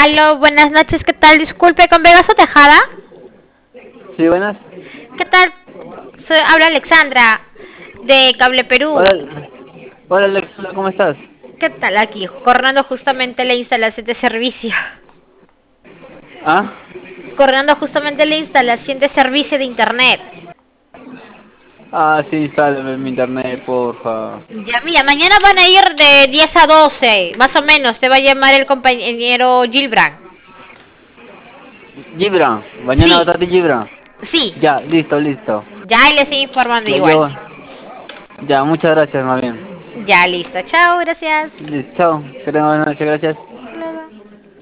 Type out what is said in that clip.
Aló, buenas noches, ¿qué tal? Disculpe, ¿con Vegas o Tejada? Sí, buenas. ¿Qué tal? Habla Alexandra, de Cable Perú. Hola, hola Alexandra, ¿cómo estás? ¿Qué tal aquí? Coordinando justamente la instalación de servicio. ¿Ah? Coordinando justamente la instalación de servicio de internet. Ah, sí, instale mi internet, porfa. Ya, mira, mañana van a ir de 10 a 12, más o menos. Te va a llamar el compañero Gilbrand. Gibran, mañana va a Sí, estar Gibran. sí. Ya, listo, listo. Ya les estoy informando Ya igual. yo, ya, muchas gracias, más bien. Ya, listo. Chao, gracias. Listo, chao, que tengan buenas noches, gracias.